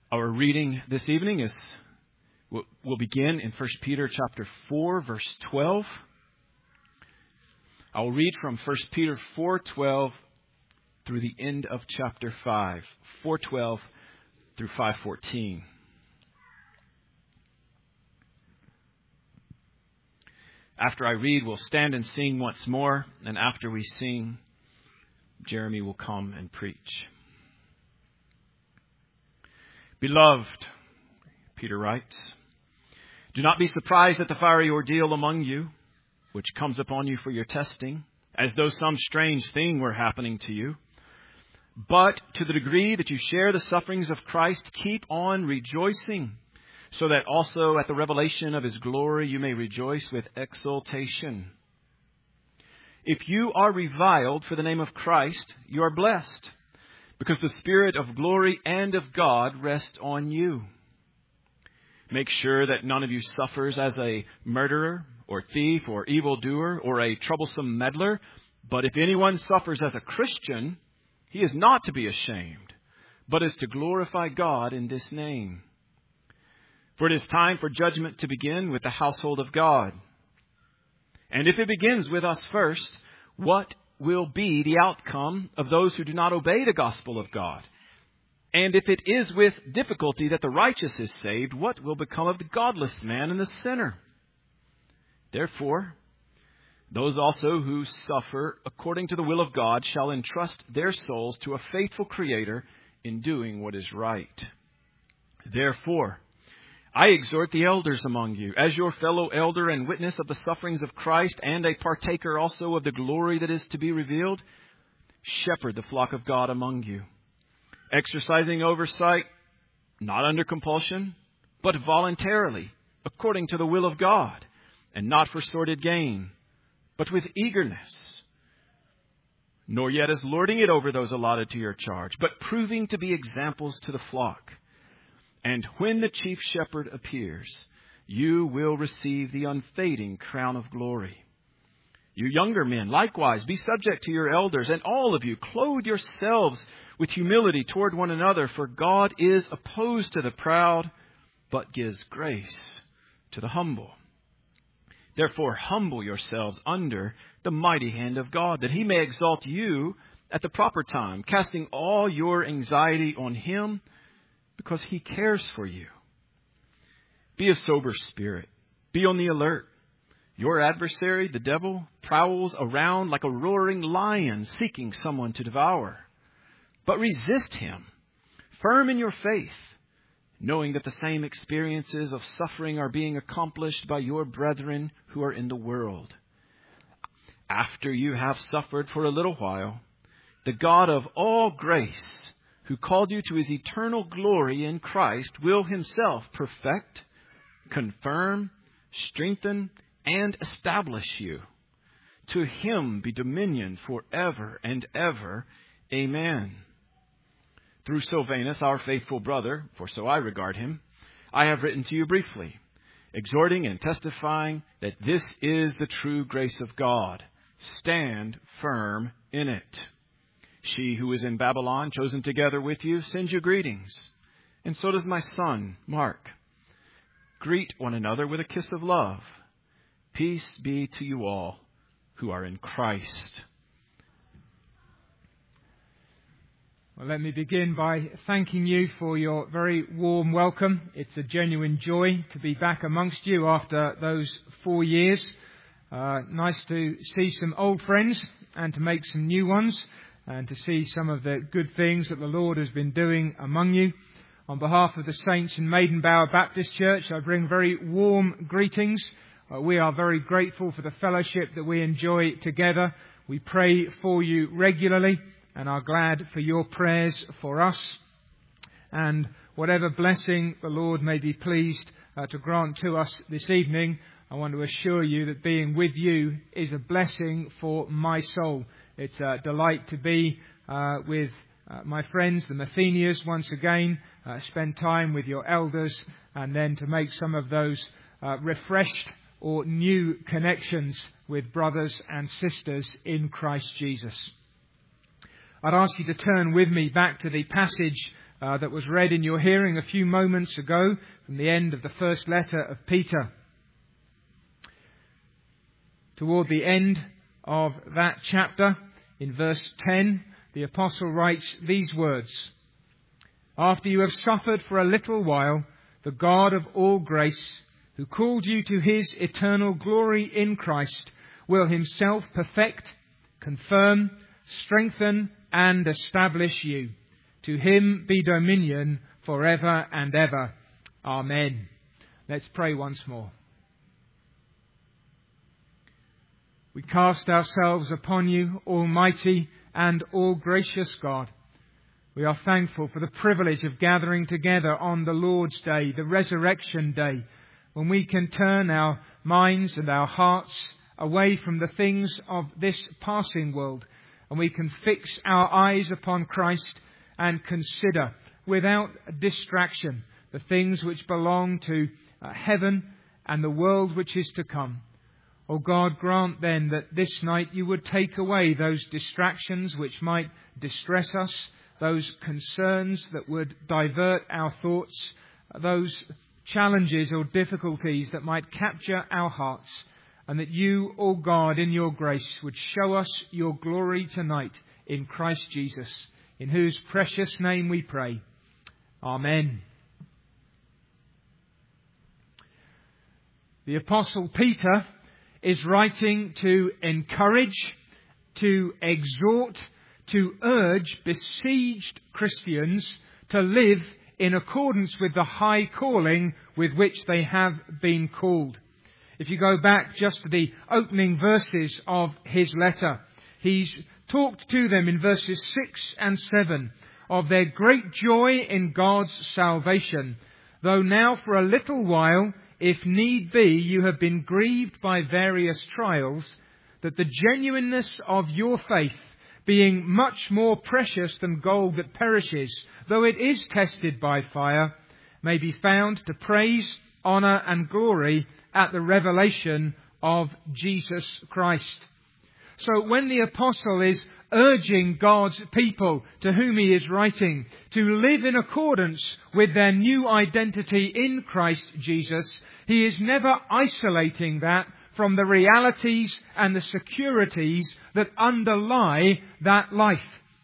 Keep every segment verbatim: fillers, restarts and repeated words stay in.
Our reading this evening is, we'll begin in First Peter chapter four, verse twelve. I'll read from First Peter four twelve through the end of chapter five, four twelve through five fourteen. After I read, we'll stand and sing once more, and after we sing, Jeremy will come and preach. Beloved, Peter writes, do not be surprised at the fiery ordeal among you, which comes upon you for your testing, as though some strange thing were happening to you. But to the degree that you share the sufferings of Christ, keep on rejoicing, so that also at the revelation of His glory you may rejoice with exultation. If you are reviled for the name of Christ, you are blessed, because the Spirit of glory and of God rests on you. Make sure that none of you suffers as a murderer or thief or evildoer or a troublesome meddler. But if anyone suffers as a Christian, he is not to be ashamed, but is to glorify God in this name. For it is time for judgment to begin with the household of God. And if it begins with us first, what will be the outcome of those who do not obey the gospel of God? And if it is with difficulty that the righteous is saved, what will become of the godless man and the sinner? Therefore, those also who suffer according to the will of God shall entrust their souls to a faithful Creator in doing what is right. Therefore, I exhort the elders among you, as your fellow elder and witness of the sufferings of Christ, and a partaker also of the glory that is to be revealed, shepherd the flock of God among you, exercising oversight, not under compulsion, but voluntarily, according to the will of God, and not for sordid gain, but with eagerness, nor yet as lording it over those allotted to your charge, but proving to be examples to the flock. And when the chief shepherd appears, you will receive the unfading crown of glory. You younger men, likewise, be subject to your elders, and all of you clothe yourselves with humility toward one another, for God is opposed to the proud, but gives grace to the humble. Therefore, humble yourselves under the mighty hand of God, that He may exalt you at the proper time, casting all your anxiety on Him, because He cares for you. Be of sober spirit. Be on the alert. Your adversary, the devil, prowls around like a roaring lion seeking someone to devour. But resist him, firm in your faith, knowing that the same experiences of suffering are being accomplished by your brethren who are in the world. After you have suffered for a little while, the God of all grace, who called you to His eternal glory in Christ, will Himself perfect, confirm, strengthen, and establish you. To Him be dominion forever and ever. Amen. Through Silvanus, our faithful brother, for so I regard him, I have written to you briefly, exhorting and testifying that this is the true grace of God. Stand firm in it. She who is in Babylon, chosen together with you, sends you greetings. And so does my son, Mark. Greet one another with a kiss of love. Peace be to you all who are in Christ. Well, let me begin by thanking you for your very warm welcome. It's a genuine joy to be back amongst you after those four years. Uh, nice to see some old friends and to make some new ones, and to see some of the good things that the Lord has been doing among you. On behalf of the saints in Maidenbower Baptist Church, I bring very warm greetings. Uh, we are very grateful for the fellowship that we enjoy together. We pray for you regularly and are glad for your prayers for us. And whatever blessing the Lord may be pleased uh, to grant to us this evening, I want to assure you that being with you is a blessing for my soul. It's a delight to be uh, with uh, my friends, the Mathenias, once again, uh, spend time with your elders, and then to make some of those uh, refreshed or new connections with brothers and sisters in Christ Jesus. I'd ask you to turn with me back to the passage uh, that was read in your hearing a few moments ago from the end of the first letter of Peter. Toward the end of that chapter, in verse ten, the apostle writes these words: "After you have suffered for a little while, the God of all grace, who called you to his eternal glory in Christ, will himself perfect, confirm, strengthen, and establish you. To him be dominion forever and ever. Amen." Let's pray once more. We cast ourselves upon you, Almighty and all-gracious God. We are thankful for the privilege of gathering together on the Lord's Day, the Resurrection Day, when we can turn our minds and our hearts away from the things of this passing world, and we can fix our eyes upon Christ and consider without distraction the things which belong to uh, heaven and the world which is to come. O God, grant then that this night you would take away those distractions which might distress us, those concerns that would divert our thoughts, those challenges or difficulties that might capture our hearts, and that you, O God, in your grace, would show us your glory tonight in Christ Jesus, in whose precious name we pray. Amen. The Apostle Peter is writing to encourage, to exhort, to urge besieged Christians to live in accordance with the high calling with which they have been called. If you go back just to the opening verses of his letter, he's talked to them in verses six and seven of their great joy in God's salvation, though now for a little while, if need be, you have been grieved by various trials, that the genuineness of your faith, being much more precious than gold that perishes, though it is tested by fire, may be found to praise, honour and glory at the revelation of Jesus Christ. So when the apostle is urging God's people to whom he is writing to live in accordance with their new identity in Christ Jesus, he is never isolating that from the realities and the securities that underlie that life.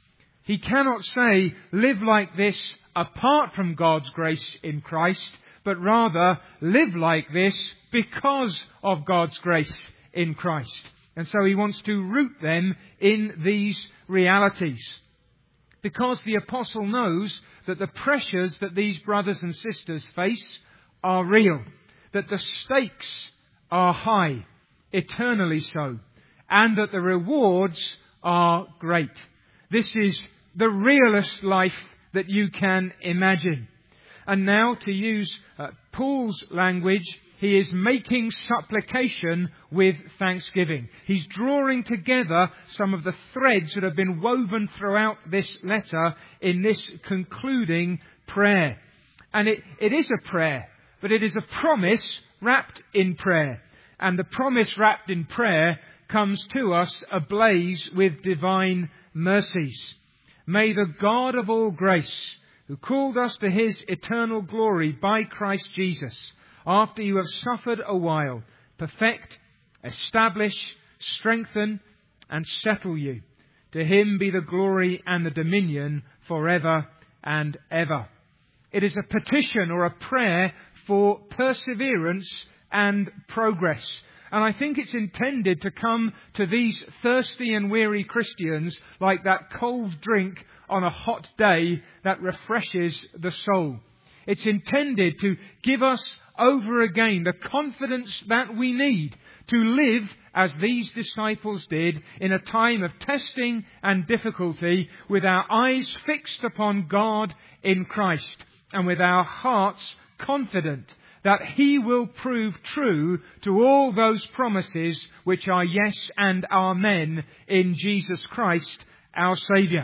He cannot say, live like this apart from God's grace in Christ, but rather live like this because of God's grace in Christ. And so he wants to root them in these realities. Because the apostle knows that the pressures that these brothers and sisters face are real, that the stakes are high, eternally so, and that the rewards are great. This is the realest life that you can imagine. And now, to use uh, Paul's language, he is making supplication with thanksgiving. He's drawing together some of the threads that have been woven throughout this letter in this concluding prayer. And it, it is a prayer, but it is a promise wrapped in prayer. And the promise wrapped in prayer comes to us ablaze with divine mercies. May the God of all grace, who called us to his eternal glory by Christ Jesus, after you have suffered a while, perfect, establish, strengthen, and settle you. To him be the glory and the dominion forever and ever. It is a petition or a prayer for perseverance and progress. And I think it's intended to come to these thirsty and weary Christians like that cold drink on a hot day that refreshes the soul. It's intended to give us over again the confidence that we need to live as these disciples did in a time of testing and difficulty, with our eyes fixed upon God in Christ and with our hearts confident that he will prove true to all those promises which are yes and amen in Jesus Christ, our Saviour.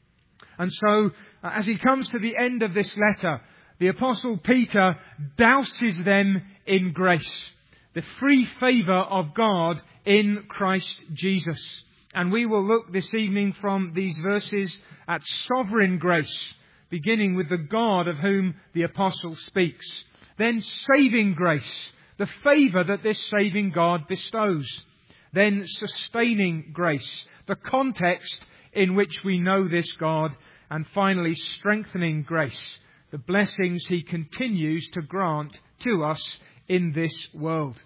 And so, as he comes to the end of this letter, the Apostle Peter douses them in grace, the free favour of God in Christ Jesus. And we will look this evening from these verses at sovereign grace, beginning with the God of whom the apostle speaks. Then saving grace, the favour that this saving God bestows. Then sustaining grace, the context in which we know this God. And finally, strengthening grace, the blessings he continues to grant to us in this world.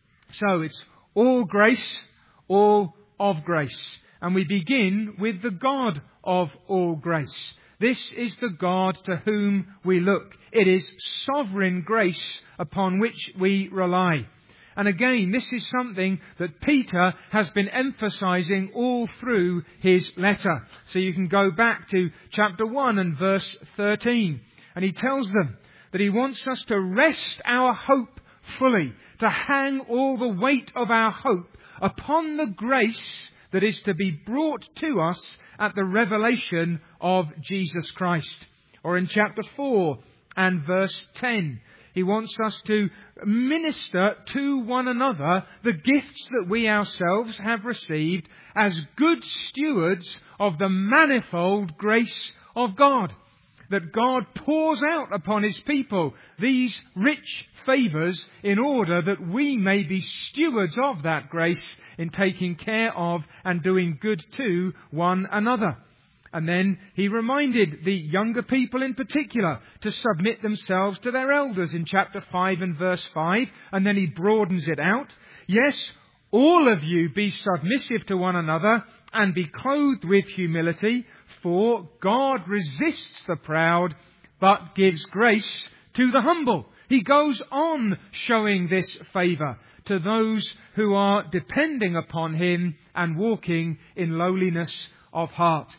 So it's all grace, all of grace. And we begin with the God of all grace. This is the God to whom we look. It is sovereign grace upon which we rely. And again, this is something that Peter has been emphasizing all through his letter. So you can go back to chapter one and verse thirteen. And he tells them that he wants us to rest our hope fully, to hang all the weight of our hope upon the grace that is to be brought to us at the revelation of Jesus Christ. Or in chapter four and verse ten, he wants us to minister to one another the gifts that we ourselves have received as good stewards of the manifold grace of God. That God pours out upon his people these rich favours in order that we may be stewards of that grace in taking care of and doing good to one another. And then he reminded the younger people in particular to submit themselves to their elders in chapter five and verse five. And then he broadens it out. Yes, all of you be submissive to one another and be clothed with humility, for God resists the proud but gives grace to the humble. He goes on showing this favour to those who are depending upon him and walking in lowliness of heart.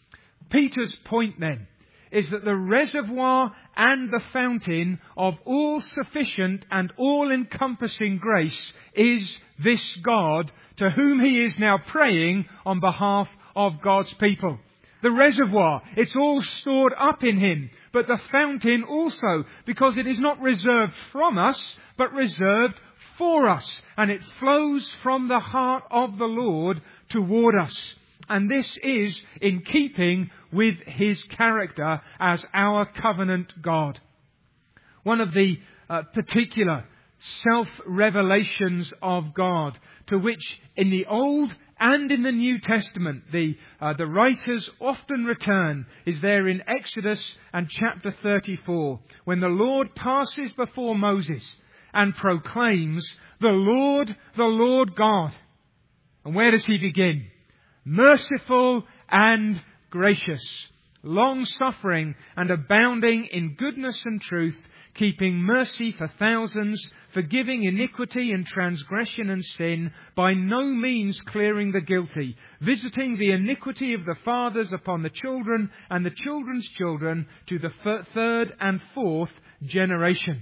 Peter's point then is that the reservoir and the fountain of all sufficient and all-encompassing grace is this God to whom he is now praying on behalf of God's people. The reservoir, it's all stored up in him, but the fountain also, because it is not reserved from us, but reserved for us, and it flows from the heart of the Lord toward us. And this is in keeping with his character as our covenant God. One of the uh, particular self-revelations of God to which in the Old and in the New Testament the, uh, the writers often return is there in Exodus and chapter thirty-four, when the Lord passes before Moses and proclaims, "The Lord, the Lord God." And where does he begin? Merciful and gracious, long-suffering and abounding in goodness and truth, keeping mercy for thousands, forgiving iniquity and transgression and sin, by no means clearing the guilty, visiting the iniquity of the fathers upon the children and the children's children to the third and fourth generation.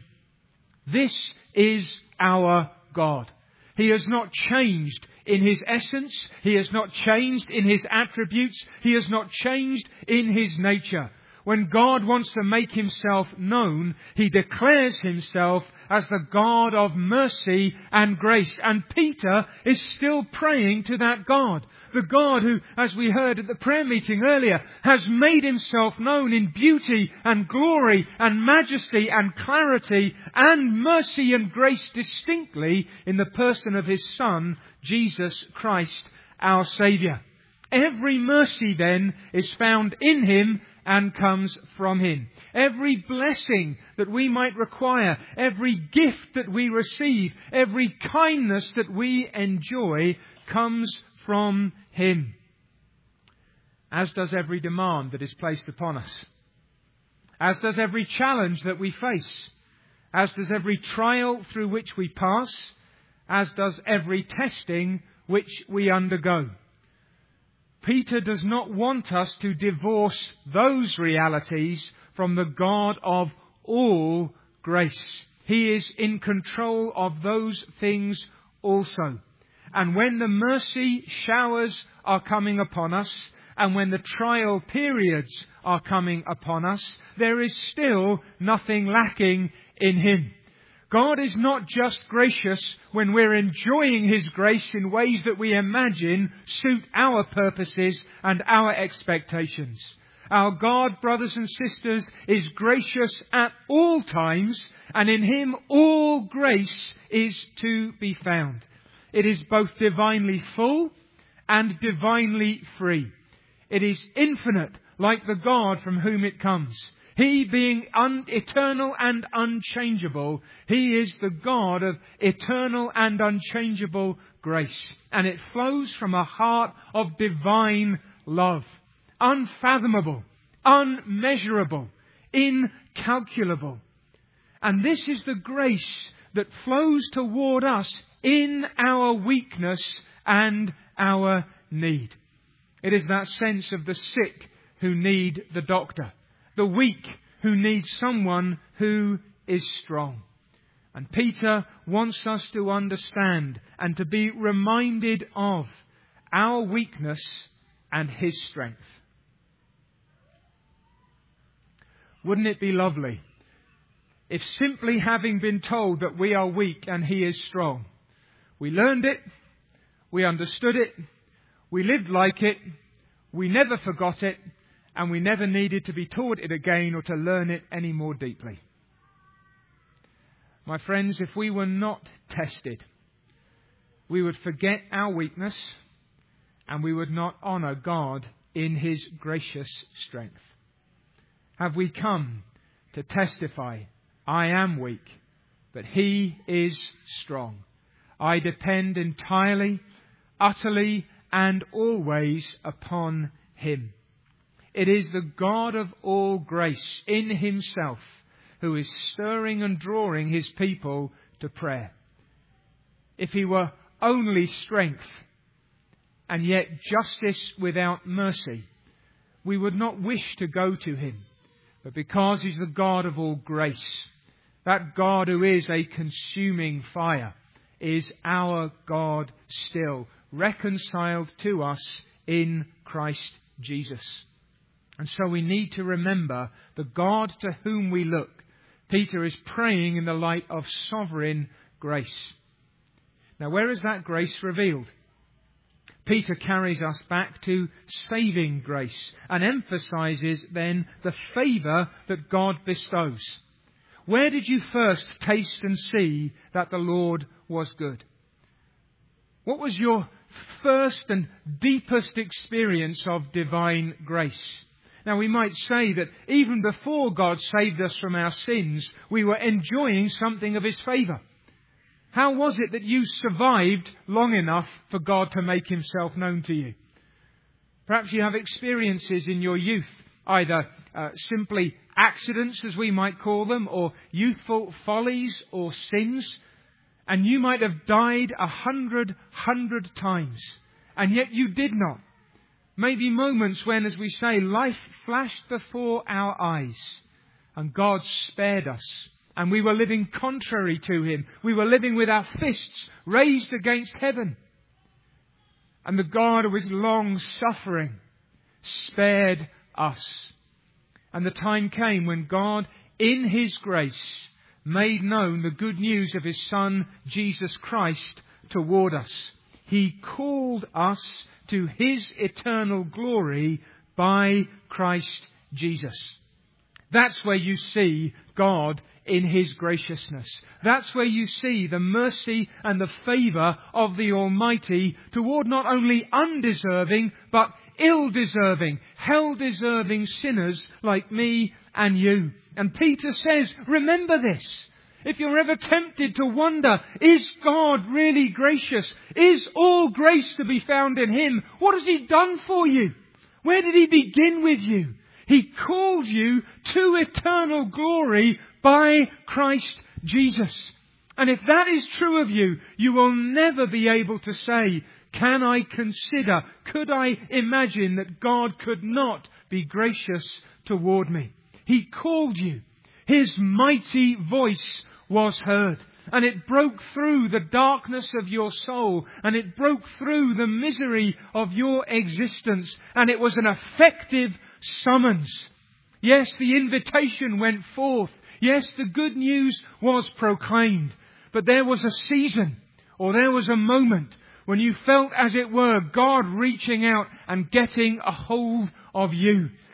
This is our God. He has not changed in his essence. He has not changed in his attributes. He has not changed in his nature. When God wants to make himself known, he declares himself as the God of mercy and grace. And Peter is still praying to that God. The God who, as we heard at the prayer meeting earlier, has made himself known in beauty and glory and majesty and clarity and mercy and grace distinctly in the person of his Son, Jesus Christ, our Saviour. Every mercy then is found in him and comes from him. Every blessing that we might require, every gift that we receive, every kindness that we enjoy comes from him. As does every demand that is placed upon us. As does every challenge that we face. As does every trial through which we pass. As does every testing which we undergo. Peter does not want us to divorce those realities from the God of all grace. He is in control of those things also. And when the mercy showers are coming upon us, and when the trial periods are coming upon us, there is still nothing lacking in him. God is not just gracious when we're enjoying his grace in ways that we imagine suit our purposes and our expectations. Our God, brothers and sisters, is gracious at all times, and in Him all grace is to be found. It is both divinely full and divinely free. It is infinite, like the God from whom it comes. He being un- eternal and unchangeable, He is the God of eternal and unchangeable grace. And it flows from a heart of divine love. Unfathomable, unmeasurable, incalculable. And this is the grace that flows toward us in our weakness and our need. It is that sense of the sick who need the doctor, the weak who need someone who is strong. And Peter wants us to understand and to be reminded of our weakness and His strength. Wouldn't it be lovely if simply having been told that we are weak and He is strong, we learned it, we understood it, we lived like it, we never forgot it, and we never needed to be taught it again or to learn it any more deeply. My friends, if we were not tested, we would forget our weakness and we would not honour God in His gracious strength. Have we come to testify, I am weak, but He is strong. I depend entirely, utterly, and always upon Him. It is the God of all grace in Himself who is stirring and drawing His people to prayer. If He were only strength and yet justice without mercy, we would not wish to go to Him. But because He's the God of all grace, that God who is a consuming fire, is our God still, reconciled to us in Christ Jesus. And so we need to remember the God to whom we look. Peter is praying in the light of sovereign grace. Now, where is that grace revealed? Peter carries us back to saving grace and emphasizes then the favour that God bestows. Where did you first taste and see that the Lord was good? What was your first and deepest experience of divine grace? Now, we might say that even before God saved us from our sins, we were enjoying something of His favour. How was it that you survived long enough for God to make Himself known to you? Perhaps you have experiences in your youth, either uh, simply accidents, as we might call them, or youthful follies or sins, and you might have died a hundred, hundred times, and yet you did not. Maybe moments when, as we say, life flashed before our eyes, and God spared us. And we were living contrary to Him. We were living with our fists raised against heaven. And the God who was long suffering spared us. And the time came when God, in His grace, made known the good news of His Son, Jesus Christ, toward us. He called us to His eternal glory by Christ Jesus. That's where you see God in His graciousness. That's where you see the mercy and the favour of the Almighty toward not only undeserving, but ill-deserving, hell-deserving sinners like me and you. And Peter says, remember this. If you're ever tempted to wonder, is God really gracious? Is all grace to be found in Him? What has He done for you? Where did He begin with you? He called you to eternal glory by Christ Jesus. And if that is true of you, you will never be able to say, can I consider, could I imagine that God could not be gracious toward me? He called you. His mighty voice was heard. And it broke through the darkness of your soul. And it broke through the misery of your existence. And it was an effective summons. Yes, the invitation went forth. Yes, the good news was proclaimed. But there was a season, or there was a moment, when you felt, as it were, God reaching out and getting a hold of you.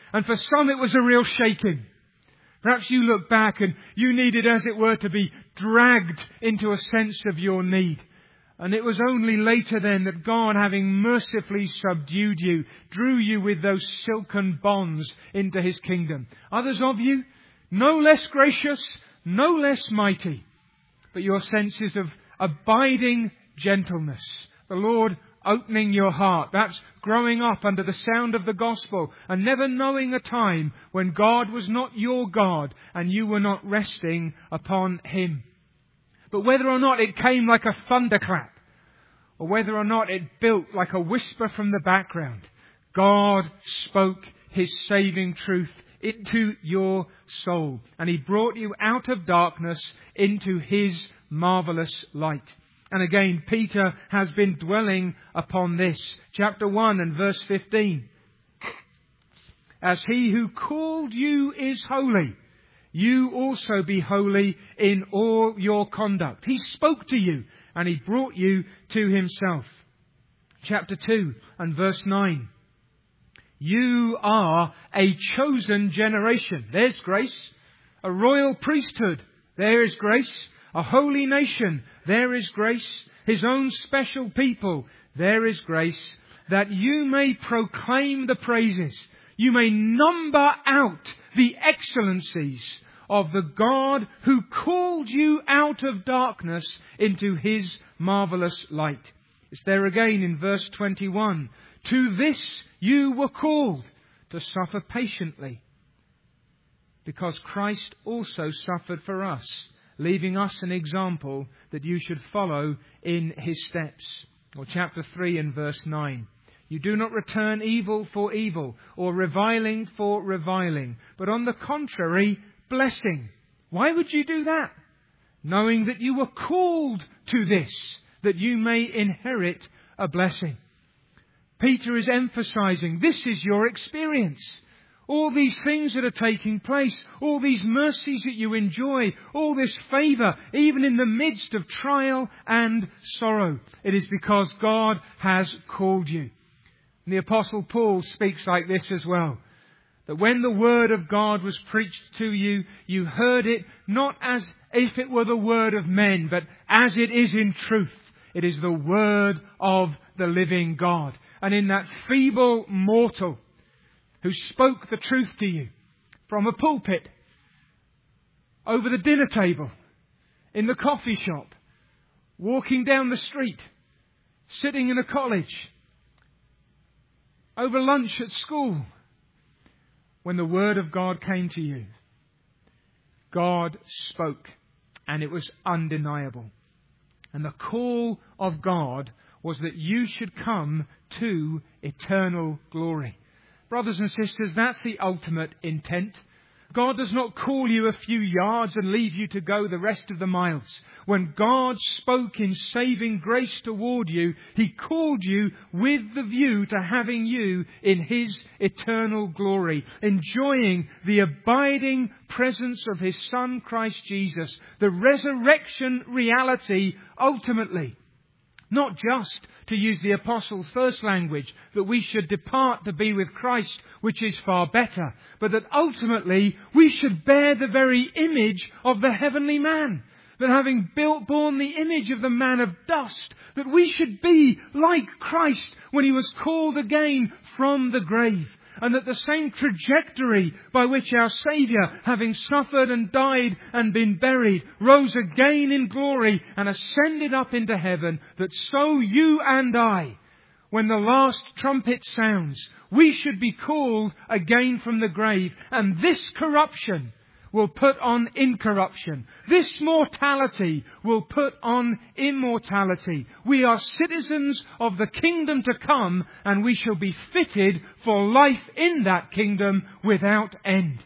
And for some it was a real shaking. Perhaps you look back and you needed, as it were, to be dragged into a sense of your need. And it was only later then that God, having mercifully subdued you, drew you with those silken bonds into His kingdom. Others of you, no less gracious, no less mighty, but your senses of abiding gentleness. The Lord opening your heart, perhaps growing up under the sound of the gospel and never knowing a time when God was not your God and you were not resting upon Him. But whether or not it came like a thunderclap, or whether or not it built like a whisper from the background, God spoke His saving truth into your soul. And He brought you out of darkness into His marvellous light. And again, Peter has been dwelling upon this. Chapter one and verse fifteen. As He who called you is holy, you also be holy in all your conduct. He spoke to you and He brought you to Himself. Chapter two and verse nine. You are a chosen generation. There's grace. A royal priesthood. There is grace. A holy nation. There is grace. His own special people. There is grace. That you may proclaim the praises. You may number out the excellencies of the God who called you out of darkness into His marvellous light. It's there again in verse twenty-one. To this you were called, to suffer patiently, because Christ also suffered for us, leaving us an example that you should follow in His steps. Or chapter three and verse nine. You do not return evil for evil, or reviling for reviling, but on the contrary, blessing. Why would you do that? Knowing that you were called to this, that you may inherit a blessing. Peter is emphasizing, this is your experience. All these things that are taking place, all these mercies that you enjoy, all this favour, even in the midst of trial and sorrow. It is because God has called you. And the Apostle Paul speaks like this as well. That when the Word of God was preached to you, you heard it not as if it were the word of men, but as it is in truth. It is the Word of the living God. And in that feeble mortal who spoke the truth to you from a pulpit, over the dinner table, in the coffee shop, walking down the street, sitting in a college, over lunch at school, when the Word of God came to you, God spoke, and it was undeniable. And the call of God was that you should come to eternal glory. Brothers and sisters, that's the ultimate intent. God does not call you a few yards and leave you to go the rest of the miles. When God spoke in saving grace toward you, He called you with the view to having you in His eternal glory, enjoying the abiding presence of His Son Christ Jesus, the resurrection reality ultimately. Not just, to use the Apostles' first language, that we should depart to be with Christ, which is far better, but that ultimately we should bear the very image of the heavenly man. That having built, borne the image of the man of dust, that we should be like Christ when He was called again from the grave. And that the same trajectory by which our Saviour, having suffered and died and been buried, rose again in glory and ascended up into heaven, that so you and I, when the last trumpet sounds, we should be called again from the grave. And this corruption will put on incorruption. This mortality will put on immortality. We are citizens of the kingdom to come, and we shall be fitted for life in that kingdom without end.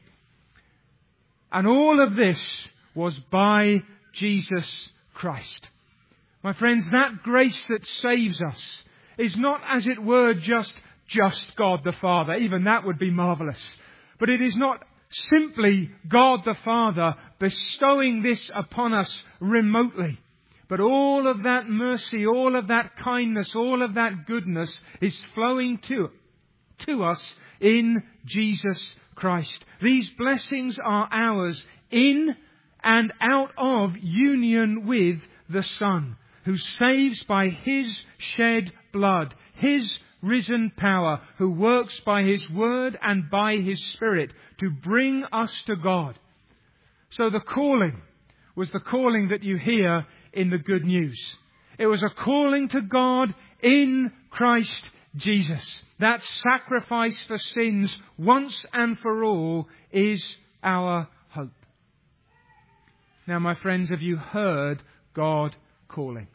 And all of this was by Jesus Christ. My friends, that grace that saves us is not, as it were, just, just God the Father. Even that would be marvellous. But it is not simply God the Father bestowing this upon us remotely. But all of that mercy, all of that kindness, all of that goodness is flowing to, to us in Jesus Christ. These blessings are ours in and out of union with the Son, who saves by His shed blood, His risen power, who works by His word and by His Spirit to bring us to God. So the calling was the calling that you hear in the good news. It was a calling to God in Christ Jesus. That sacrifice for sins once and for all is our hope. Now, my friends, have you heard God calling?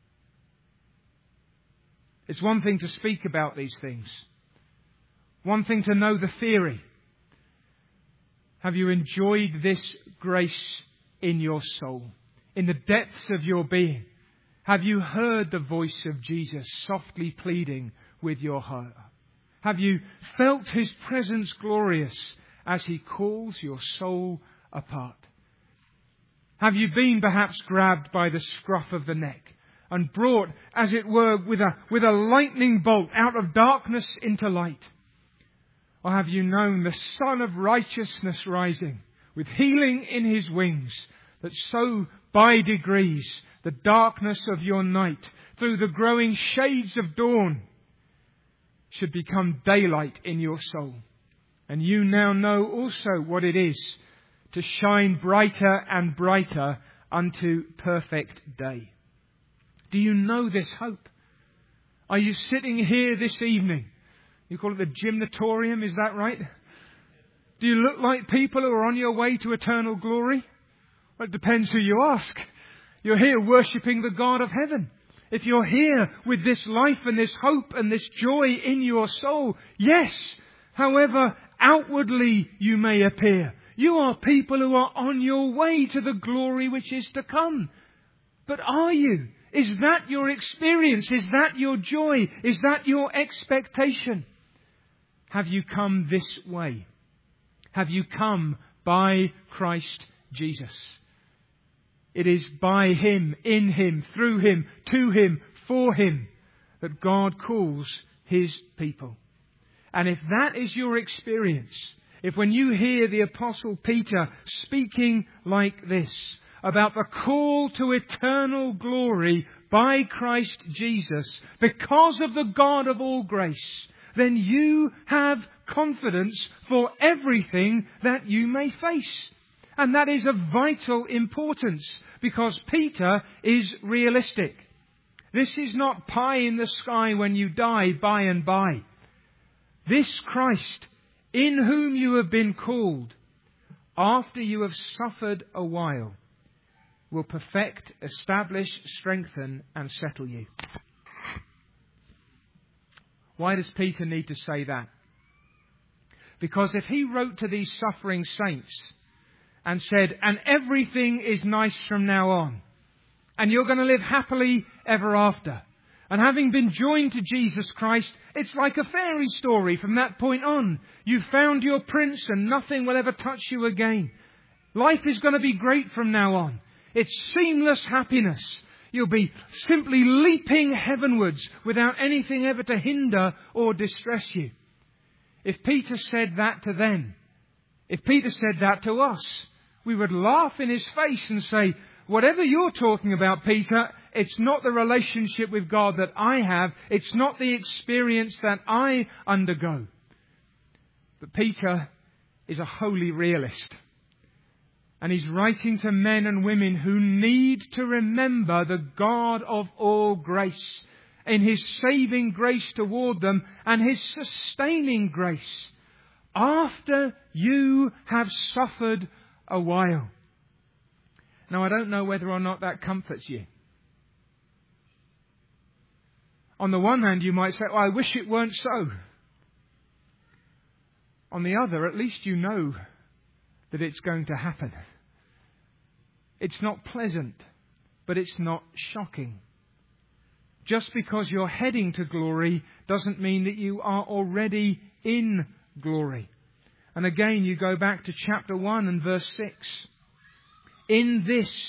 It's one thing to speak about these things. One thing to know the theory. Have you enjoyed this grace in your soul, in the depths of your being? Have you heard the voice of Jesus softly pleading with your heart? Have you felt His presence glorious as He calls your soul apart? Have you been perhaps grabbed by the scruff of the neck and brought, as it were, with a, with a lightning bolt out of darkness into light? Or have you known the Son of Righteousness rising with healing in His wings, that so by degrees the darkness of your night, through the growing shades of dawn, should become daylight in your soul? And you now know also what it is to shine brighter and brighter unto perfect day. Do you know this hope? Are you sitting here this evening? You call it the gymnatorium, is that right? Do you look like people who are on your way to eternal glory? Well, it depends who you ask. You're here worshipping the God of heaven. If you're here with this life and this hope and this joy in your soul, yes, however outwardly you may appear, you are people who are on your way to the glory which is to come. But are you? Is that your experience? Is that your joy? Is that your expectation? Have you come this way? Have you come by Christ Jesus? It is by Him, in Him, through Him, to Him, for Him, that God calls His people. And if that is your experience, if when you hear the Apostle Peter speaking like this, about the call to eternal glory by Christ Jesus, because of the God of all grace, then you have confidence for everything that you may face. And that is of vital importance, because Peter is realistic. This is not pie in the sky when you die by and by. This Christ, in whom you have been called, after you have suffered a while, will perfect, establish, strengthen, and settle you. Why does Peter need to say that? Because if he wrote to these suffering saints and said, and everything is nice from now on, and you're going to live happily ever after, and having been joined to Jesus Christ, it's like a fairy story from that point on. You've found your prince and nothing will ever touch you again. Life is going to be great from now on. It's seamless happiness. You'll be simply leaping heavenwards without anything ever to hinder or distress you. If Peter said that to them, if Peter said that to us, we would laugh in his face and say, whatever you're talking about, Peter, it's not the relationship with God that I have. It's not the experience that I undergo. But Peter is a holy realist. And he's writing to men and women who need to remember the God of all grace in His saving grace toward them and His sustaining grace after you have suffered a while. Now, I don't know whether or not that comforts you. On the one hand, you might say, oh, I wish it weren't so. On the other, at least you know that it's going to happen. It's not pleasant, but it's not shocking. Just because you're heading to glory doesn't mean that you are already in glory. And again, you go back to chapter one and verse six. In this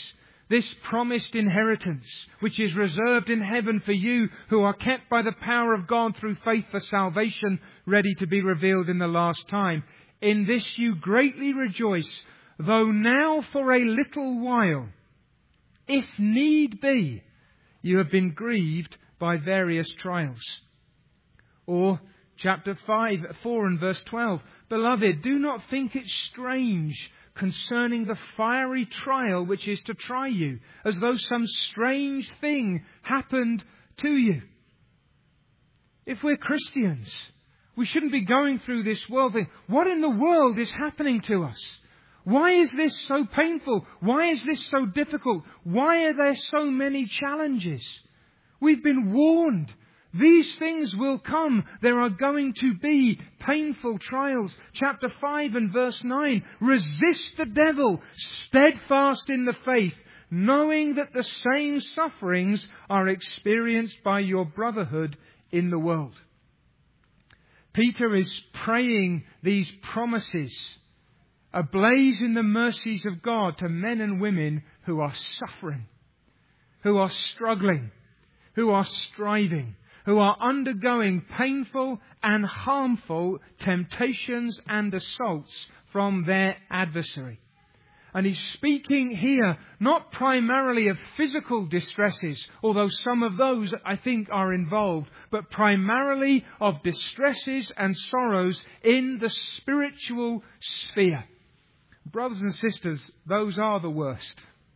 this promised inheritance, which is reserved in heaven for you who are kept by the power of God through faith for salvation, ready to be revealed in the last time. In this you greatly rejoice, though now for a little while, if need be, you have been grieved by various trials. Or chapter five, four and verse twelve. Beloved, do not think it strange concerning the fiery trial which is to try you, as though some strange thing happened to you. If we're Christians, we shouldn't be going through this world thing. What in the world is happening to us? Why is this so painful? Why is this so difficult? Why are there so many challenges? We've been warned. These things will come. There are going to be painful trials. Chapter five and verse nine. Resist the devil, steadfast in the faith, knowing that the same sufferings are experienced by your brotherhood in the world. Peter is praying these promises, ablaze in the mercies of God, to men and women who are suffering, who are struggling, who are striving, who are undergoing painful and harmful temptations and assaults from their adversary. And he's speaking here not primarily of physical distresses, although some of those I think are involved, but primarily of distresses and sorrows in the spiritual sphere. Brothers and sisters, those are the worst.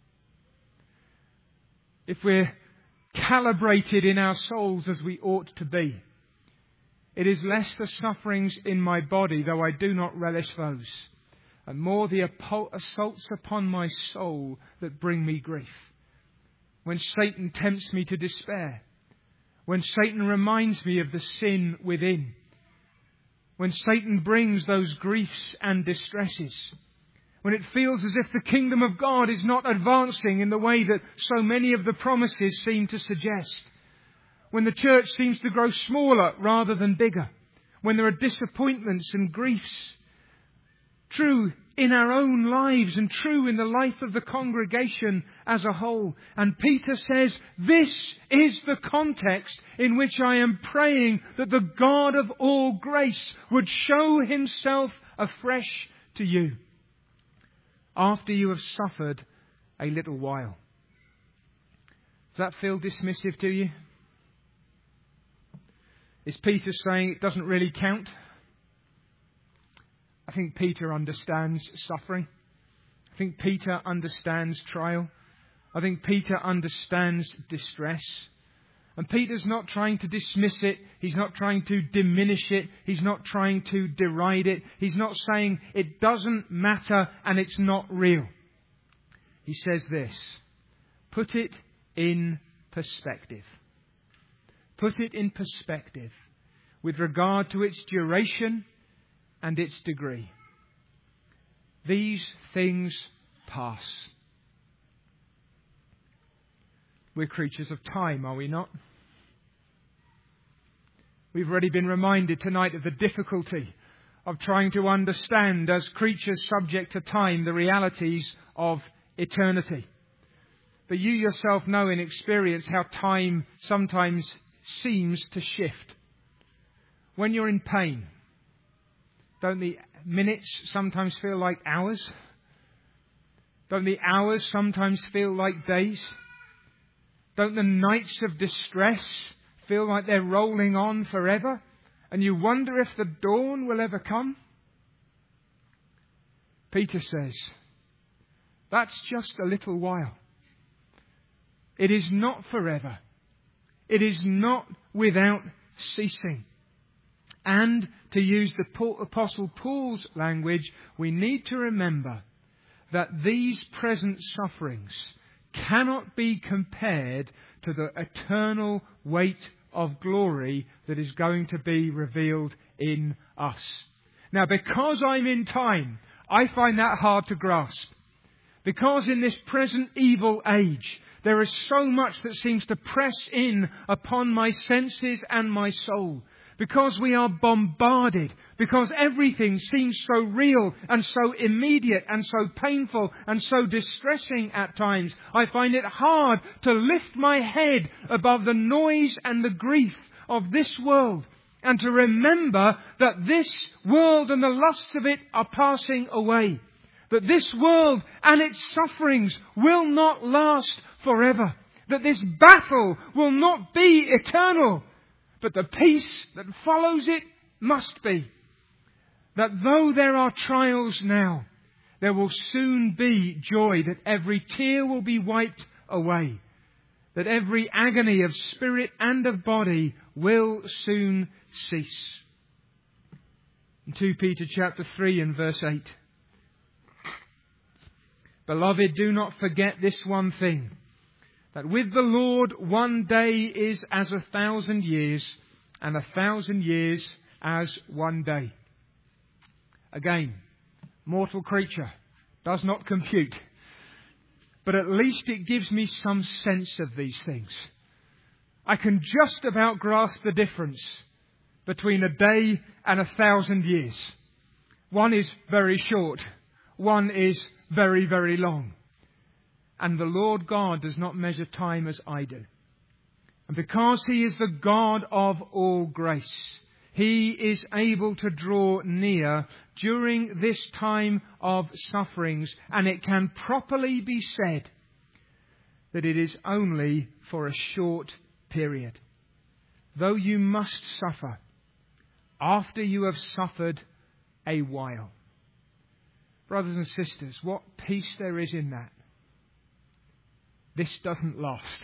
If we're calibrated in our souls as we ought to be, it is less the sufferings in my body, though I do not relish those, and more the assaults upon my soul that bring me grief. When Satan tempts me to despair, when Satan reminds me of the sin within, when Satan brings those griefs and distresses, when it feels as if the kingdom of God is not advancing in the way that so many of the promises seem to suggest, when the church seems to grow smaller rather than bigger, when there are disappointments and griefs, true in our own lives and true in the life of the congregation as a whole. And Peter says, this is the context in which I am praying that the God of all grace would show himself afresh to you, after you have suffered a little while. Does that feel dismissive to you? Is Peter saying it doesn't really count? I think Peter understands suffering. I think Peter understands trial. I think Peter understands distress. And Peter's not trying to dismiss it. He's not trying to diminish it. He's not trying to deride it. He's not saying it doesn't matter and it's not real. He says this: put it in perspective. Put it in perspective with regard to its duration and its degree. These things pass. We're creatures of time, are we not? We've already been reminded tonight of the difficulty of trying to understand, as creatures subject to time, the realities of eternity. But you yourself know in experience how time sometimes seems to shift. When you're in pain, don't the minutes sometimes feel like hours? Don't the hours sometimes feel like days? Don't the nights of distress feel like they're rolling on forever? And you wonder if the dawn will ever come? Peter says, that's just a little while. It is not forever. It is not without ceasing. And, to use the Apostle Paul's language, we need to remember that these present sufferings cannot be compared to the eternal weight of glory that is going to be revealed in us. Now, because I'm in time, I find that hard to grasp. Because in this present evil age, there is so much that seems to press in upon my senses and my soul. because we are bombarded, because everything seems so real and so immediate and so painful and so distressing at times, I find it hard to lift my head above the noise and the grief of this world and to remember that this world and the lusts of it are passing away. That this world and its sufferings will not last forever. That this battle will not be eternal. But the peace that follows it must be. That though there are trials now, there will soon be joy. That every tear will be wiped away. That every agony of spirit and of body will soon cease. In Second Peter chapter three and verse eight. Beloved, do not forget this one thing, that with the Lord one day is as a thousand years, and a thousand years as one day. Again, mortal creature does not compute, but at least it gives me some sense of these things. I can just about grasp the difference between a day and a thousand years. One is very short. One is very, very long. And the Lord God does not measure time as I do. And because He is the God of all grace, He is able to draw near during this time of sufferings. And it can properly be said that it is only for a short period. Though you must suffer, after you have suffered a while. Brothers and sisters, what peace there is in that. This doesn't last.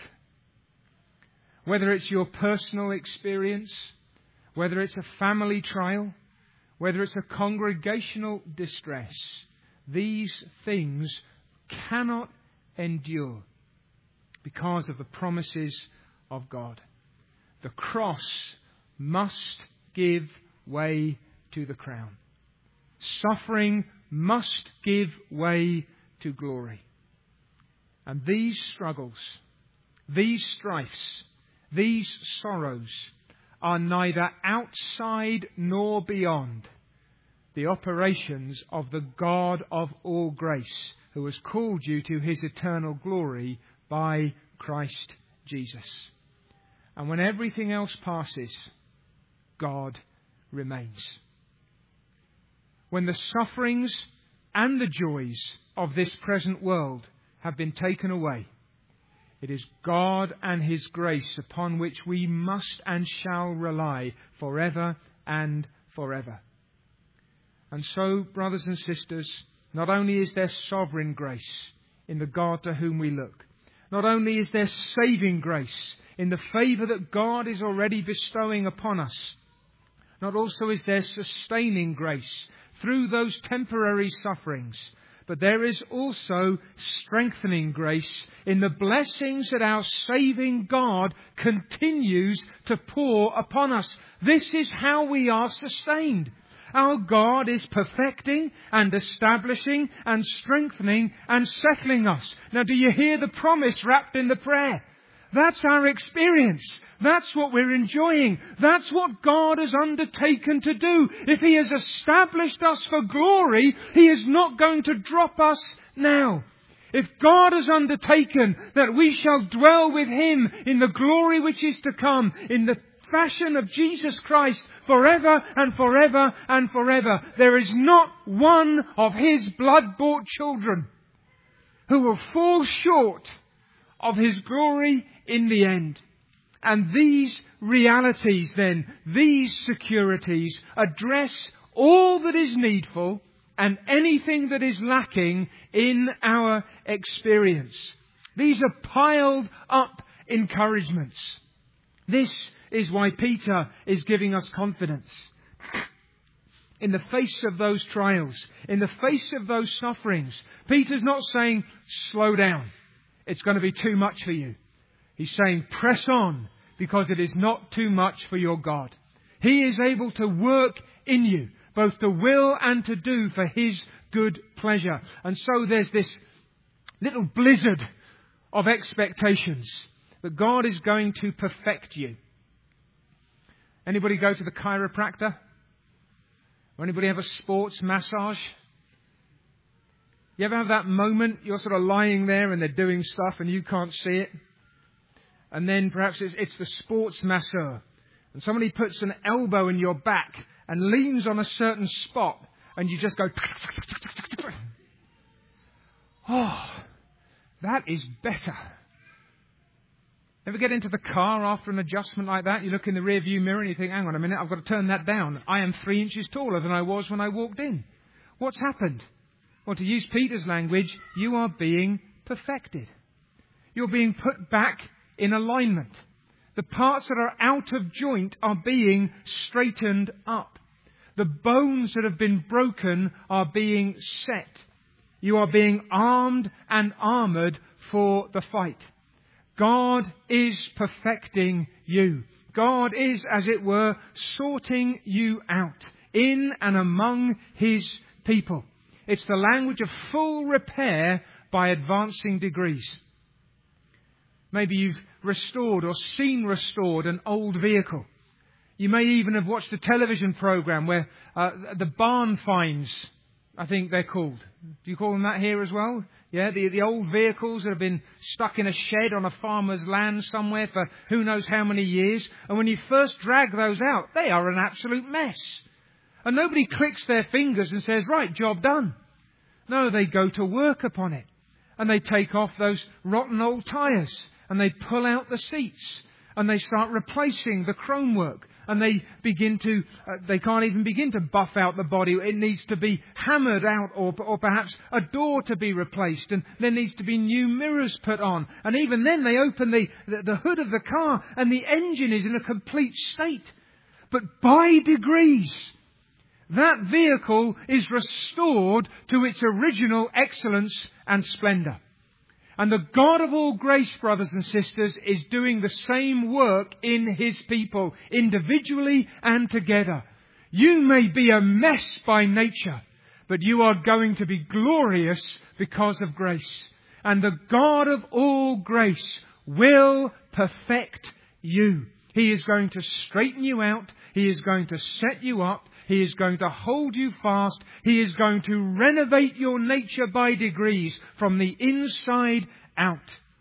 Whether it's your personal experience, whether it's a family trial, whether it's a congregational distress, these things cannot endure because of the promises of God. The cross must give way to the crown. Suffering must give way to glory. And these struggles, these strifes, these sorrows are neither outside nor beyond the operations of the God of all grace, who has called you to His eternal glory by Christ Jesus. And when everything else passes, God remains. When the sufferings and the joys of this present world have been taken away, it is God and His grace upon which we must and shall rely forever and forever. And so, brothers and sisters, not only is there sovereign grace in the God to whom we look, not only is there saving grace in the favour that God is already bestowing upon us, not also is there sustaining grace through those temporary sufferings, but there is also strengthening grace in the blessings that our saving God continues to pour upon us. This is how we are sustained. Our God is perfecting and establishing and strengthening and settling us. Now, do you hear the promise wrapped in the prayer? That's our experience. That's what we're enjoying. That's what God has undertaken to do. If He has established us for glory, He is not going to drop us now. If God has undertaken that we shall dwell with Him in the glory which is to come, in the fashion of Jesus Christ forever and forever and forever, there is not one of His blood-bought children who will fall short of His glory in the end. And these realities then, these securities, address all that is needful and anything that is lacking in our experience. These are piled up encouragements. This is why Peter is giving us confidence. In the face of those trials, in the face of those sufferings, Peter's not saying, slow down. It's going to be too much for you. He's saying, press on, because it is not too much for your God. He is able to work in you, both to will and to do for His good pleasure. And so there's this little blizzard of expectations that God is going to perfect you. Anybody go to the chiropractor? Or anybody have a sports massage? You ever have that moment you're sort of lying there and they're doing stuff and you can't see it? And then perhaps it's, it's the sports masseur. And somebody puts an elbow in your back and leans on a certain spot and you just go... Oh, that is better. Ever get into the car after an adjustment like that? You look in the rear view mirror and you think, hang on a minute, I've got to turn that down. I am three inches taller than I was when I walked in. What's happened? Well, to use Peter's language, you are being perfected. You're being put back in alignment. The parts that are out of joint are being straightened up. The bones that have been broken are being set. You are being armed and armoured for the fight. God is perfecting you. God is, as it were, sorting you out in and among His people. It's the language of full repair by advancing degrees. Maybe you've restored or seen restored an old vehicle. You may even have watched a television program where uh, the barn finds, I think they're called. Do you call them that here as well? Yeah, the, the old vehicles that have been stuck in a shed on a farmer's land somewhere for who knows how many years. And when you first drag those out, they are an absolute mess. And nobody clicks their fingers and says, right, job done. No, they go to work upon it. And they take off those rotten old tyres. And they pull out the seats. And they start replacing the chrome work. And they begin to, uh, they can't even begin to buff out the body. It needs to be hammered out or, or perhaps a door to be replaced. And there needs to be new mirrors put on. And even then they open the, the, the hood of the car and the engine is in a complete state. But by degrees, that vehicle is restored to its original excellence and splendour. And the God of all grace, brothers and sisters, is doing the same work in His people, individually and together. You may be a mess by nature, but you are going to be glorious because of grace. And the God of all grace will perfect you. He is going to straighten you out. He is going to set you up. He is going to hold you fast. He is going to renovate your nature by degrees from the inside out.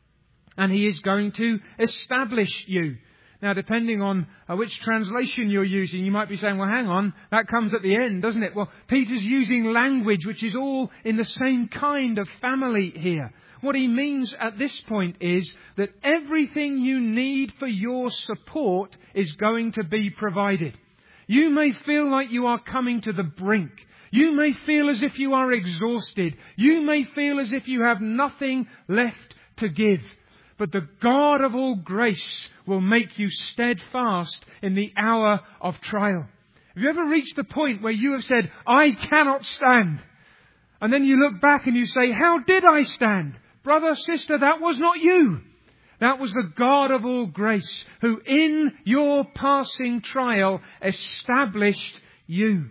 And He is going to establish you. Now, depending on uh, which translation you're using, you might be saying, well, hang on, that comes at the end, doesn't it? Well, Peter's using language which is all in the same kind of family here. What he means at this point is that everything you need for your support is going to be provided. You may feel like you are coming to the brink. You may feel as if you are exhausted. You may feel as if you have nothing left to give. But the God of all grace will make you steadfast in the hour of trial. Have you ever reached the point where you have said, I cannot stand? And then you look back and you say, how did I stand? Brother, sister, that was not you. That was the God of all grace who in your passing trial established you.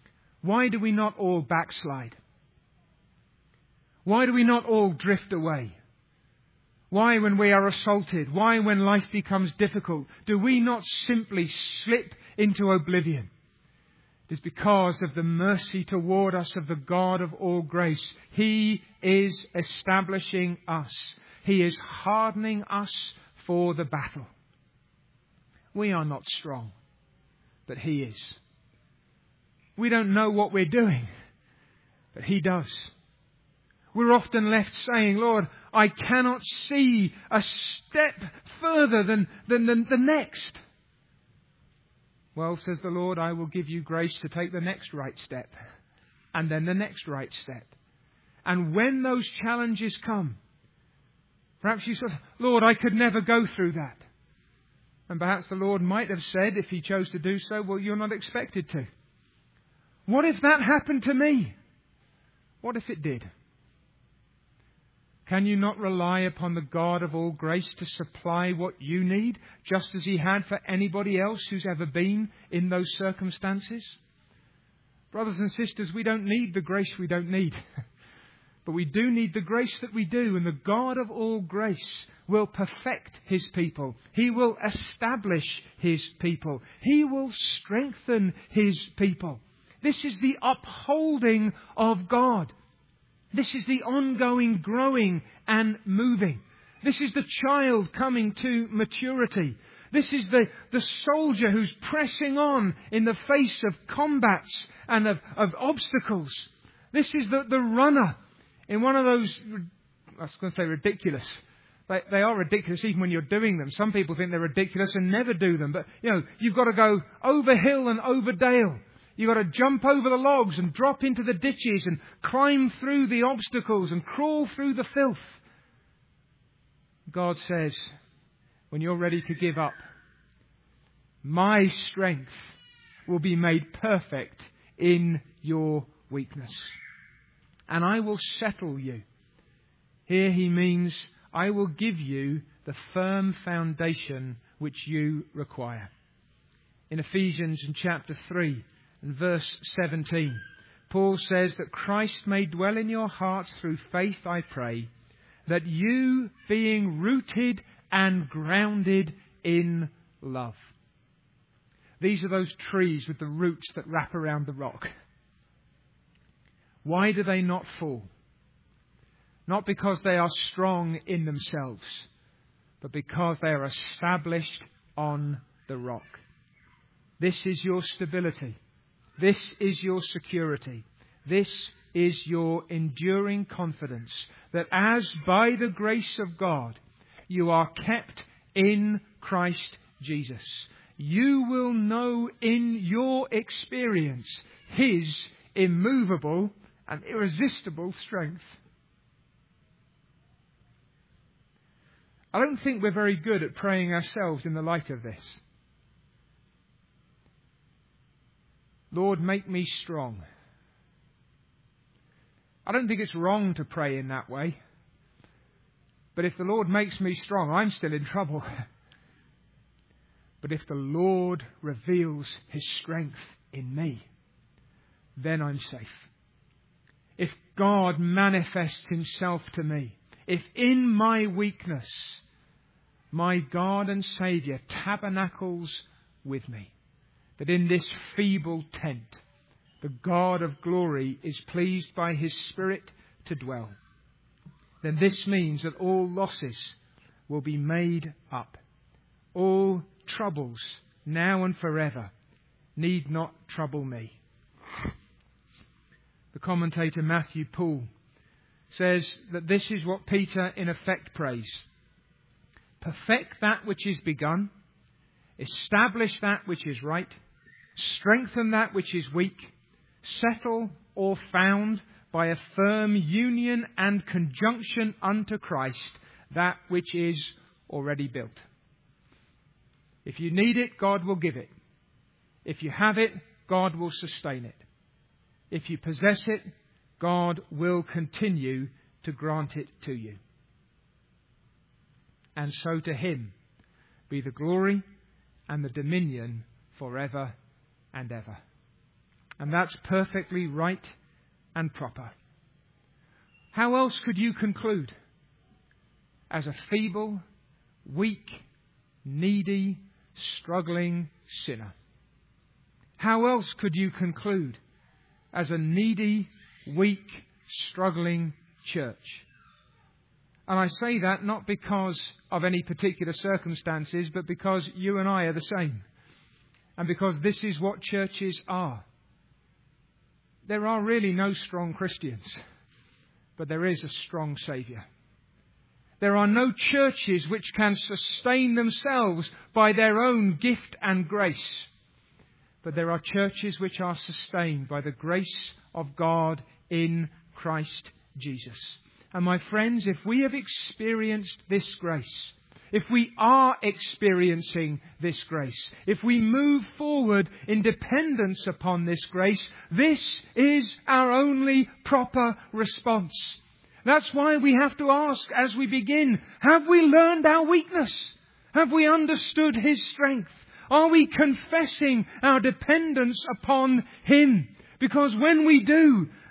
Why do we not all backslide? Why do we not all drift away? Why, when we are assaulted, why, when life becomes difficult, do we not simply slip into oblivion? It is because of the mercy toward us of the God of all grace. He is establishing us. He is hardening us for the battle. We are not strong, but He is. We don't know what we're doing, but He does. We're often left saying, Lord, I cannot see a step further than, than the, the next. Well, says the Lord, I will give you grace to take the next right step, and then the next right step. And when those challenges come, perhaps you say, Lord, I could never go through that. And perhaps the Lord might have said, if He chose to do so, well, you're not expected to. What if that happened to me? What if it did? Can you not rely upon the God of all grace to supply what you need, just as He had for anybody else who's ever been in those circumstances? Brothers and sisters, we don't need the grace we don't need. But we do need the grace that we do, and the God of all grace will perfect His people. He will establish His people. He will strengthen His people. This is the upholding of God. This is the ongoing growing and moving. This is the child coming to maturity. This is the, the soldier who's pressing on in the face of combats and of, of obstacles. This is the, the runner in one of those, I was going to say ridiculous. They, they are ridiculous even when you're doing them. Some people think they're ridiculous and never do them. But, you know, you've got to go over hill and over dale. You've got to jump over the logs and drop into the ditches and climb through the obstacles and crawl through the filth. God says, when you're ready to give up, my strength will be made perfect in your weakness. And I will settle you. Here he means, I will give you the firm foundation which you require. In Ephesians in chapter three and verse seventeen, Paul says that Christ may dwell in your hearts through faith, I pray, that you, being rooted and grounded in love. These are those trees with the roots that wrap around the rock. Why do they not fall? Not because they are strong in themselves, but because they are established on the rock. This is your stability. This is your security. This is your enduring confidence that as by the grace of God you are kept in Christ Jesus, you will know in your experience His immovable and irresistible strength. I don't think we're very good at praying ourselves in the light of this. Lord, make me strong. I don't think it's wrong to pray in that way. But if the Lord makes me strong, I'm still in trouble. But if the Lord reveals His strength in me, then I'm safe. If God manifests Himself to me, if in my weakness my God and Saviour tabernacles with me, that in this feeble tent the God of glory is pleased by His Spirit to dwell, then this means that all losses will be made up. All troubles, now and forever, need not trouble me. The commentator Matthew Poole says that this is what Peter in effect prays. Perfect that which is begun, establish that which is right, strengthen that which is weak, settle or found by a firm union and conjunction unto Christ that which is already built. If you need it, God will give it. If you have it, God will sustain it. If you possess it, God will continue to grant it to you. And so to Him be the glory and the dominion forever and ever. And that's perfectly right and proper. How else could you conclude? As a feeble, weak, needy, struggling sinner. How else could you conclude as a needy, weak, struggling church? And I say that not because of any particular circumstances, but because you and I are the same. And because this is what churches are. There are really no strong Christians, but there is a strong Saviour. There are no churches which can sustain themselves by their own gift and grace. But there are churches which are sustained by the grace of God in Christ Jesus. And my friends, if we have experienced this grace, if we are experiencing this grace, if we move forward in dependence upon this grace, this is our only proper response. That's why we have to ask as we begin, have we learned our weakness? Have we understood His strength? Are we confessing our dependence upon Him? Because when we do,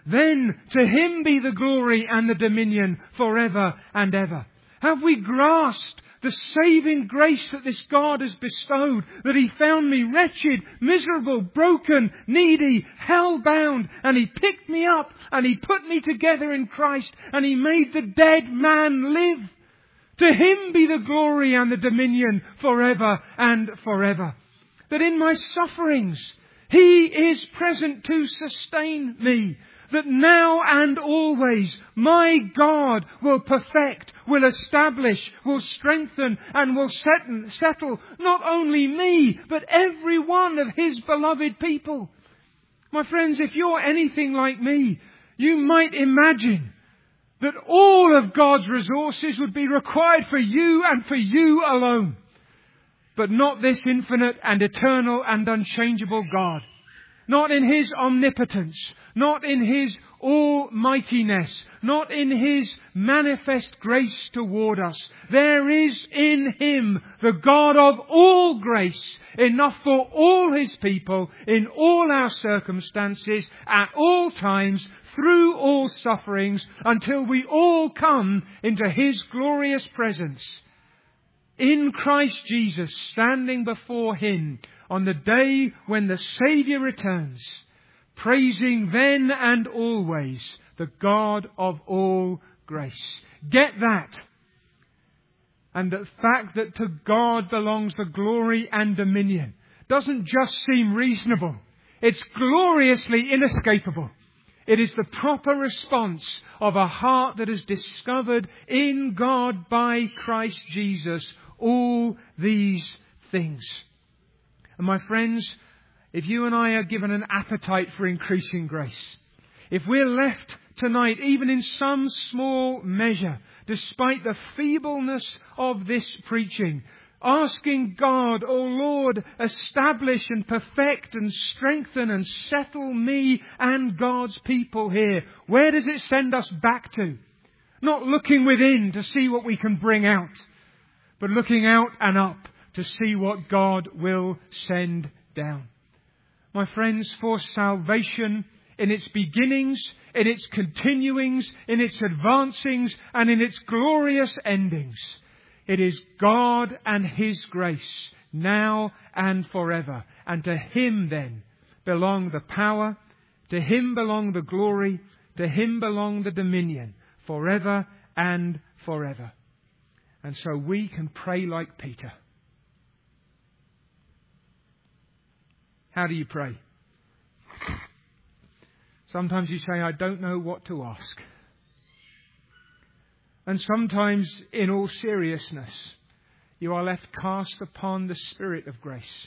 Then to Him be the glory and the dominion forever and ever. Have we grasped the saving grace that this God has bestowed, that He found me wretched, miserable, broken, needy, hell-bound, and He picked me up and He put me together in Christ and He made the dead man live? To Him be the glory and the dominion forever and forever. That in my sufferings He is present to sustain me. That now and always my God will perfect, will establish, will strengthen and will settle not only me, but every one of His beloved people. My friends, if you're anything like me, you might imagine that all of God's resources would be required for you and for you alone. But not this infinite and eternal and unchangeable God. Not in His omnipotence, not in His almightiness, not in His manifest grace toward us. There is in Him, the God of all grace, enough for all His people, in all our circumstances, at all times, through all sufferings, until we all come into His glorious presence. In Christ Jesus, standing before Him on the day when the Saviour returns, praising then and always the God of all grace. Get that. And the fact that to God belongs the glory and dominion doesn't just seem reasonable. It's gloriously inescapable. It is the proper response of a heart that has discovered in God by Christ Jesus all these things. And my friends, if you and I are given an appetite for increasing grace, if we're left tonight, even in some small measure, despite the feebleness of this preaching, asking God, "O Lord, establish and perfect and strengthen and settle me and God's people here," where does it send us back to? Not looking within to see what we can bring out, but looking out and up to see what God will send down. My friends, for salvation in its beginnings, in its continuings, in its advancings, and in its glorious endings, it is God and His grace, now and forever. And to Him then belong the power, to Him belong the glory, to Him belong the dominion, forever and forever. And so we can pray like Peter. How do you pray? Sometimes you say, "I don't know what to ask." And sometimes, in all seriousness, you are left cast upon the Spirit of grace,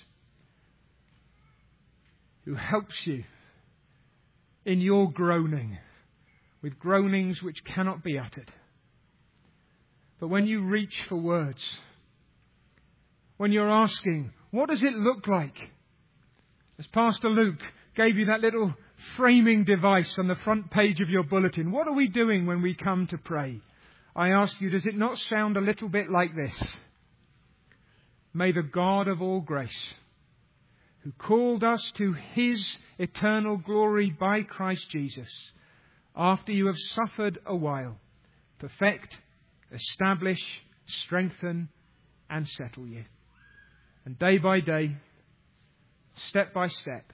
who helps you in your groaning, with groanings which cannot be uttered. But when you reach for words, when you're asking, what does it look like? As Pastor Luke gave you that little framing device on the front page of your bulletin, what are we doing when we come to pray? I ask you, does it not sound a little bit like this? May the God of all grace, who called us to His eternal glory by Christ Jesus, after you have suffered a while, perfect, establish, strengthen, and settle you. And day by day, step by step,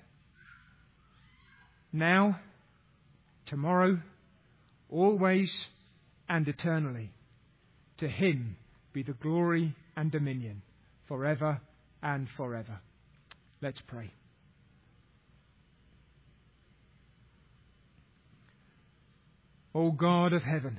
now, tomorrow, always, and eternally, to Him be the glory and dominion forever and forever. Let's pray. O God of heaven,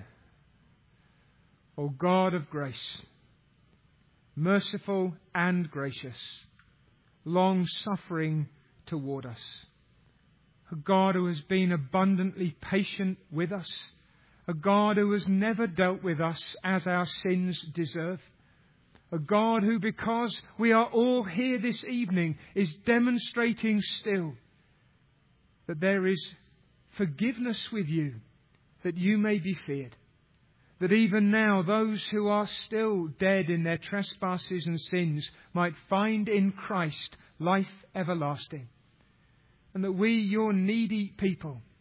O God of grace, merciful and gracious, long-suffering toward us, a God who has been abundantly patient with us, a God who has never dealt with us as our sins deserve, a God who, because we are all here this evening, is demonstrating still that there is forgiveness with you, that you may be feared, that even now those who are still dead in their trespasses and sins might find in Christ life everlasting. And that we, your needy people,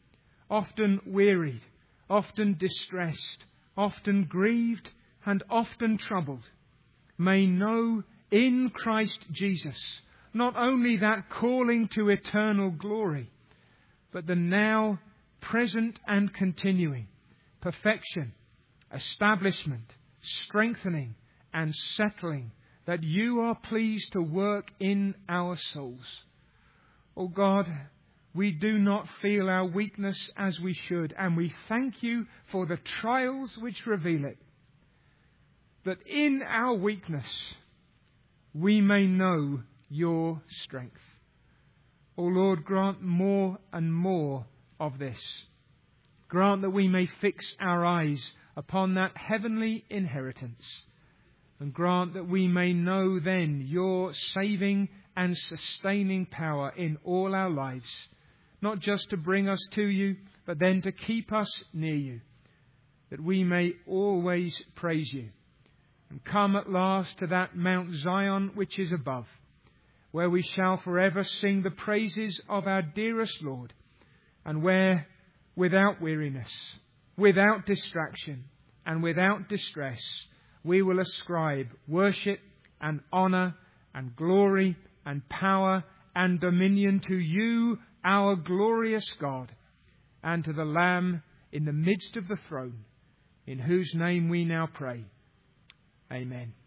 often wearied, often distressed, often grieved, and often troubled, may know in Christ Jesus not only that calling to eternal glory, but the now present and continuing perfection, establishment, strengthening, and settling that you are pleased to work in our souls. O God, we do not feel our weakness as we should, and we thank you for the trials which reveal it, that in our weakness we may know your strength. O Lord, grant more and more of this. Grant that we may fix our eyes upon that heavenly inheritance, and grant that we may know then your saving and sustaining power in all our lives, not just to bring us to you, but then to keep us near you, that we may always praise you and come at last to that Mount Zion which is above, where we shall forever sing the praises of our dearest Lord, and where, without weariness, without distraction, and without distress, we will ascribe worship and honour and glory and power and dominion to you, our glorious God, and to the Lamb in the midst of the throne, in whose name we now pray. Amen.